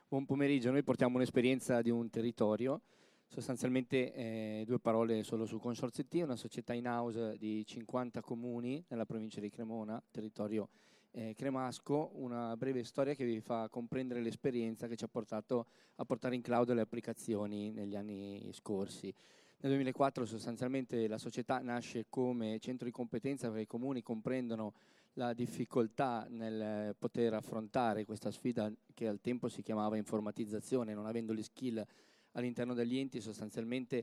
Buon pomeriggio, noi portiamo un'esperienza di un territorio, sostanzialmente due parole solo su Consorzio IT, una società in house di 50 comuni nella provincia di Cremona, territorio cremasco, una breve storia che vi fa comprendere l'esperienza che ci ha portato a portare in cloud le applicazioni negli anni scorsi. Nel 2004 sostanzialmente la società nasce come centro di competenza perché i comuni comprendono la difficoltà nel poter affrontare questa sfida che al tempo si chiamava informatizzazione, non avendo le skill all'interno degli enti, sostanzialmente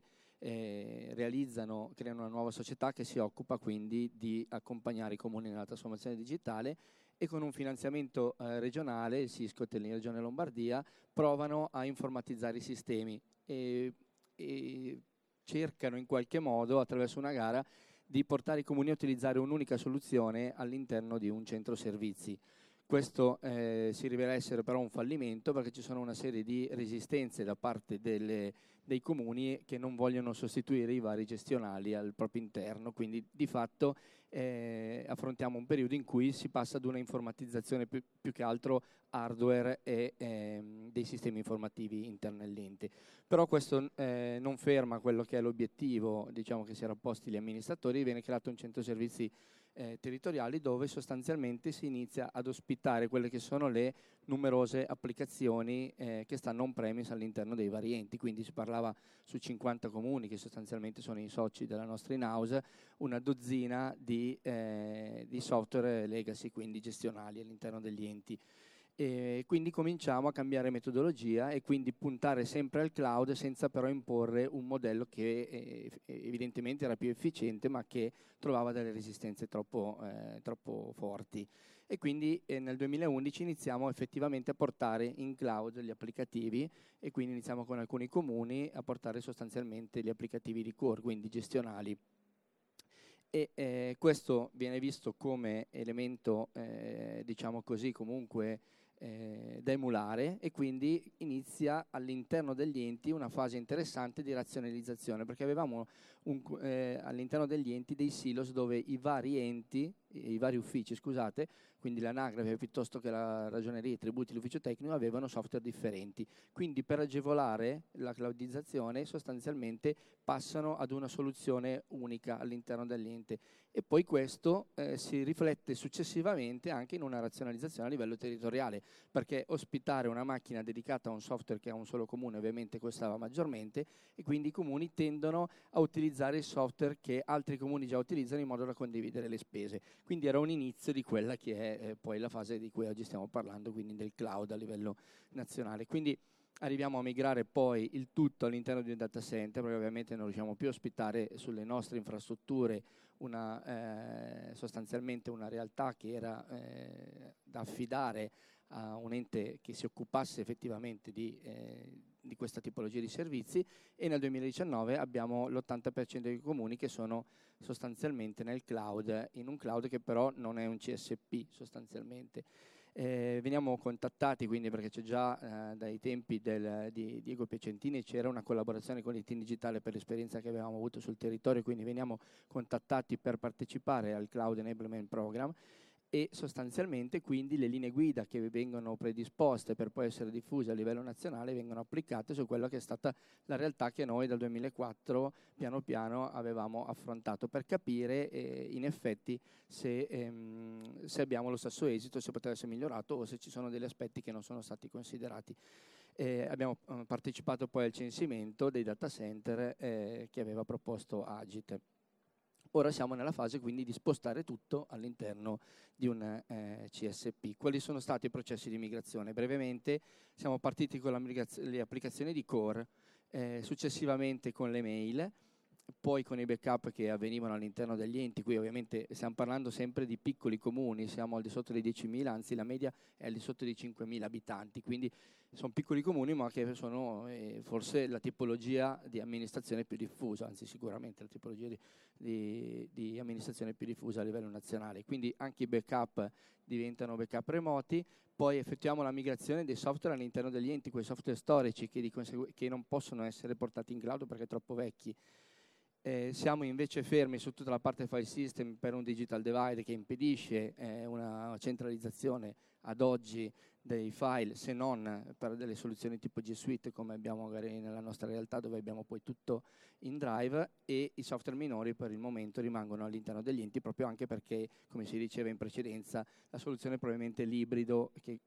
creano una nuova società che si occupa quindi di accompagnare i comuni nella trasformazione digitale e con un finanziamento regionale, il Siscot in Regione Lombardia, provano a informatizzare i sistemi e cercano in qualche modo, attraverso una gara, di portare i comuni a utilizzare un'unica soluzione all'interno di un centro servizi. Questo si rivela essere però un fallimento perché ci sono una serie di resistenze da parte dei comuni che non vogliono sostituire i vari gestionali al proprio interno, quindi di fatto affrontiamo un periodo in cui si passa ad una informatizzazione più che altro hardware e dei sistemi informativi interni all'ente. Però questo non ferma quello che è l'obiettivo, diciamo, che si erano posti gli amministratori. Viene creato un centro servizi territoriali dove sostanzialmente si inizia ad ospitare quelle che sono le numerose applicazioni che stanno on-premise all'interno dei vari enti. Quindi si parlava su 50 comuni che sostanzialmente sono i soci della nostra in-house, una dozzina di software legacy, quindi gestionali all'interno degli enti. E quindi cominciamo a cambiare metodologia e quindi puntare sempre al cloud senza però imporre un modello che evidentemente era più efficiente ma che trovava delle resistenze troppo forti. E quindi nel 2011 iniziamo effettivamente a portare in cloud gli applicativi e quindi iniziamo con alcuni comuni a portare sostanzialmente gli applicativi di core, quindi gestionali. E questo viene visto come elemento, diciamo così, comunque da emulare, e quindi inizia all'interno degli enti una fase interessante di razionalizzazione, perché avevamo all'interno degli enti dei silos dove i vari uffici, scusate, quindi l'anagrafe piuttosto che la ragioneria, i tributi, l'ufficio tecnico, avevano software differenti. Quindi per agevolare la cloudizzazione sostanzialmente passano ad una soluzione unica all'interno dell'ente e poi questo si riflette successivamente anche in una razionalizzazione a livello territoriale, perché ospitare una macchina dedicata a un software che ha un solo comune ovviamente costava maggiormente e quindi i comuni tendono a utilizzare il software che altri comuni già utilizzano in modo da condividere le spese. Quindi era un inizio di quella che è poi la fase di cui oggi stiamo parlando, quindi del cloud a livello nazionale. Quindi arriviamo a migrare poi il tutto all'interno di un data center, perché ovviamente non riusciamo più a ospitare sulle nostre infrastrutture sostanzialmente una realtà che era da affidare a un ente che si occupasse effettivamente di questa tipologia di servizi, e nel 2019 abbiamo l'80% dei comuni che sono sostanzialmente nel cloud, in un cloud che però non è un CSP sostanzialmente. Veniamo contattati quindi perché c'è già dai tempi di Diego Piacentini c'era una collaborazione con il Team Digitale per l'esperienza che avevamo avuto sul territorio, quindi veniamo contattati per partecipare al Cloud Enablement Program e sostanzialmente quindi le linee guida che vengono predisposte per poi essere diffuse a livello nazionale vengono applicate su quella che è stata la realtà che noi dal 2004 piano piano avevamo affrontato per capire in effetti se abbiamo lo stesso esito, se poteva essere migliorato o se ci sono degli aspetti che non sono stati considerati. Abbiamo partecipato poi al censimento dei data center che aveva proposto Agit. Ora siamo nella fase quindi di spostare tutto all'interno di un CSP. Quali sono stati i processi di migrazione? Brevemente siamo partiti con le applicazioni di core, successivamente con le mail, poi con i backup che avvenivano all'interno degli enti. Qui ovviamente stiamo parlando sempre di piccoli comuni, siamo al di sotto dei 10.000, anzi la media è al di sotto dei 5.000 abitanti, quindi sono piccoli comuni ma che sono forse la tipologia di amministrazione più diffusa, anzi sicuramente la tipologia di amministrazione più diffusa a livello nazionale. Quindi anche i backup diventano backup remoti, poi effettuiamo la migrazione dei software all'interno degli enti, quei software storici che non possono essere portati in cloud perché troppo vecchi. Siamo invece fermi su tutta la parte file system per un digital divide che impedisce una centralizzazione ad oggi dei file, se non per delle soluzioni tipo G Suite come abbiamo magari nella nostra realtà, dove abbiamo poi tutto in Drive, e i software minori per il momento rimangono all'interno degli enti, proprio anche perché, come si diceva in precedenza, la soluzione è probabilmente l'ibrido che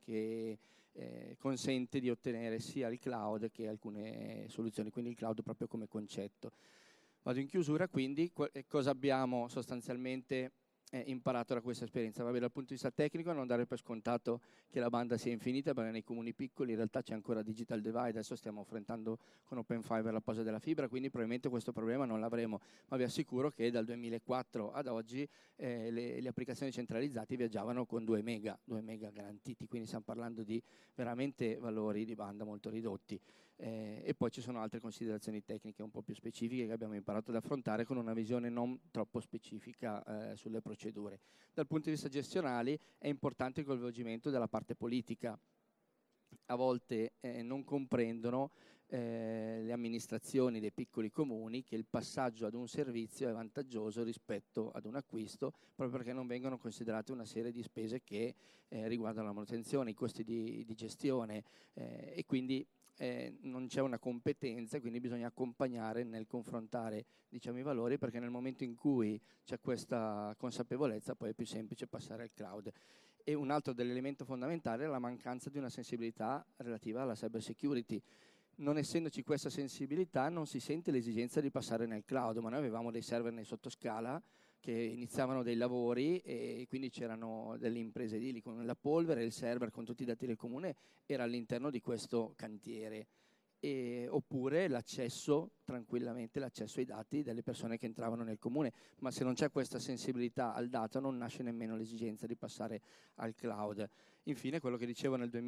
consente di ottenere sia il cloud che alcune soluzioni, quindi il cloud proprio come concetto. Vado in chiusura, quindi cosa abbiamo sostanzialmente imparato da questa esperienza? Vabbè, dal punto di vista tecnico non dare per scontato che la banda sia infinita, perché nei comuni piccoli in realtà c'è ancora digital divide, adesso stiamo affrontando con Open Fiber la posa della fibra, quindi probabilmente questo problema non l'avremo, ma vi assicuro che dal 2004 ad oggi le applicazioni centralizzate viaggiavano con 2 mega garantiti, quindi stiamo parlando di veramente valori di banda molto ridotti. E poi ci sono altre considerazioni tecniche un po' più specifiche che abbiamo imparato ad affrontare con una visione non troppo specifica sulle procedure. Dal punto di vista gestionale è importante il coinvolgimento della parte politica. A volte non comprendono le amministrazioni dei piccoli comuni che il passaggio ad un servizio è vantaggioso rispetto ad un acquisto, proprio perché non vengono considerate una serie di spese che riguardano la manutenzione, i costi di gestione, e quindi non c'è una competenza, quindi bisogna accompagnare nel confrontare, diciamo, i valori, perché nel momento in cui c'è questa consapevolezza poi è più semplice passare al cloud. E un altro dell'elemento fondamentale è la mancanza di una sensibilità relativa alla cyber security. Non essendoci questa sensibilità non si sente l'esigenza di passare nel cloud, ma noi avevamo dei server nei sottoscala che iniziavano dei lavori e quindi c'erano delle imprese edili con la polvere, il server con tutti i dati del comune era all'interno di questo cantiere. Oppure l'accesso, tranquillamente l'accesso ai dati delle persone che entravano nel comune, ma se non c'è questa sensibilità al dato non nasce nemmeno l'esigenza di passare al cloud. Infine, quello che dicevo nel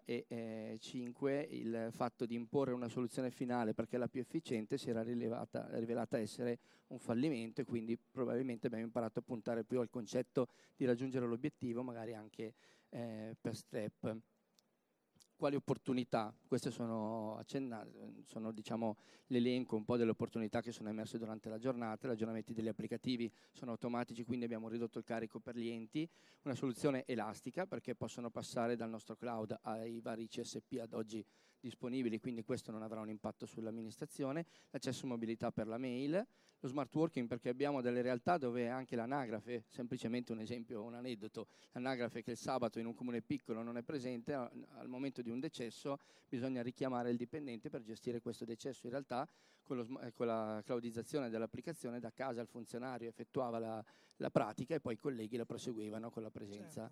2005, il fatto di imporre una soluzione finale perché la più efficiente si era rivelata essere un fallimento, e quindi probabilmente abbiamo imparato a puntare più al concetto di raggiungere l'obiettivo, magari anche per step. Quali opportunità? Queste sono accennate, sono, diciamo, l'elenco un po' delle opportunità che sono emerse durante la giornata. Gli aggiornamenti degli applicativi sono automatici, quindi abbiamo ridotto il carico per gli enti, una soluzione elastica perché possono passare dal nostro cloud ai vari CSP ad oggi disponibili, quindi questo non avrà un impatto sull'amministrazione, l'accesso mobilità per la mail, lo smart working perché abbiamo delle realtà dove anche l'anagrafe, semplicemente un esempio, un aneddoto, l'anagrafe che il sabato in un comune piccolo non è presente, al momento di un decesso bisogna richiamare il dipendente per gestire questo decesso. In realtà con la cloudizzazione dell'applicazione da casa il funzionario effettuava la pratica e poi i colleghi la proseguivano con la presenza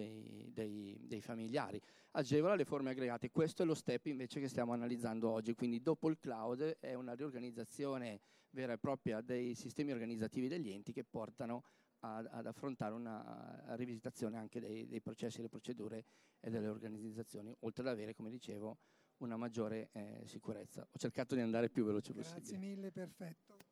dei familiari. Agevola le forme aggregate, questo è lo step invece che stiamo analizzando oggi, quindi dopo il cloud è una riorganizzazione vera e propria dei sistemi organizzativi degli enti che portano ad affrontare una rivisitazione anche dei processi, delle procedure e delle organizzazioni, oltre ad avere, come dicevo, una maggiore sicurezza. Ho cercato di andare più veloce possibile. Grazie mille, perfetto.